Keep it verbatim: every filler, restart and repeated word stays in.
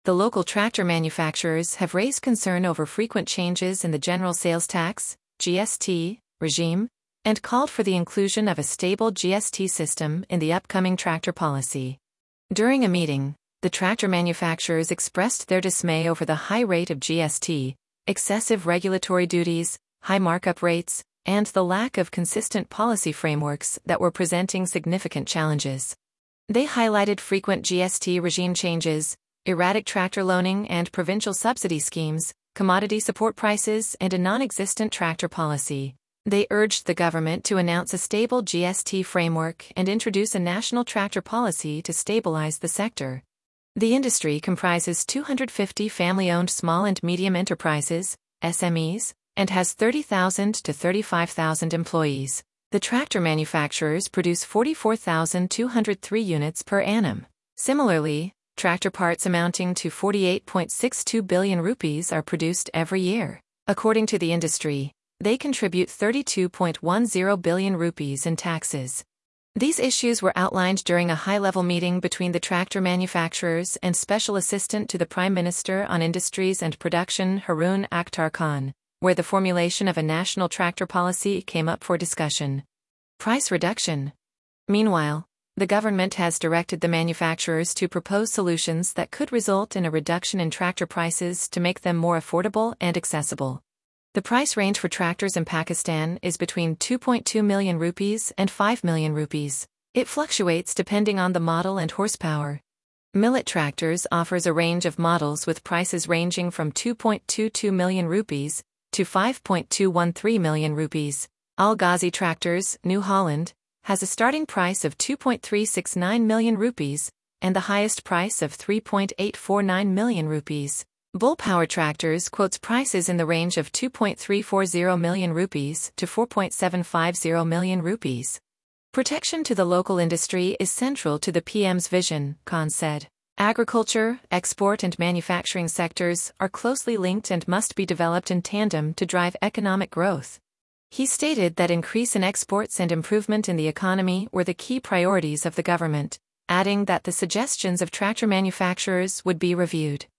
the local tractor manufacturers have raised concern over frequent changes in the general sales tax, G S T, regime, and called for the inclusion of a stable G S T system in the upcoming tractor policy. During a meeting, the tractor manufacturers expressed their dismay over the high rate of G S T, excessive regulatory duties, high markup rates, and the lack of consistent policy frameworks that were presenting significant challenges. They highlighted frequent G S T regime changes, erratic tractor loaning and provincial subsidy schemes, commodity support prices, and a non-existent tractor policy. They urged the government to announce a stable G S T framework and introduce a national tractor policy to stabilize the sector. The industry comprises two hundred fifty family-owned small and medium enterprises, S M Es, and has thirty thousand to thirty-five thousand employees. The tractor manufacturers produce forty-four thousand two hundred three units per annum. Similarly, tractor parts amounting to forty-eight point six two billion rupees are produced every year. According to the industry, they contribute thirty-two point one zero billion rupees in taxes. These issues were outlined during a high-level meeting between the tractor manufacturers and Special Assistant to the Prime Minister on Industries and Production Haroon Akhtar Khan, where the formulation of a national tractor policy came up for discussion. Price reduction. Meanwhile, the government has directed the manufacturers to propose solutions that could result in a reduction in tractor prices to make them more affordable and accessible. The price range for tractors in Pakistan is between two point two million rupees and five million rupees. It fluctuates depending on the model and horsepower. Millet Tractors offers a range of models with prices ranging from two point two two million rupees to five point two one three million rupees. Al Ghazi Tractors, New Holland, has a starting price of two point three six nine million rupees and the highest price of three point eight four nine million rupees. Bull Power Tractors quotes prices in the range of two point three four zero million rupees to four point seven five zero million rupees. Protection to the local industry is central to the P M's vision, Khan said. Agriculture, export and manufacturing sectors are closely linked and must be developed in tandem to drive economic growth. He stated that increase in exports and improvement in the economy were the key priorities of the government, adding that the suggestions of tractor manufacturers would be reviewed.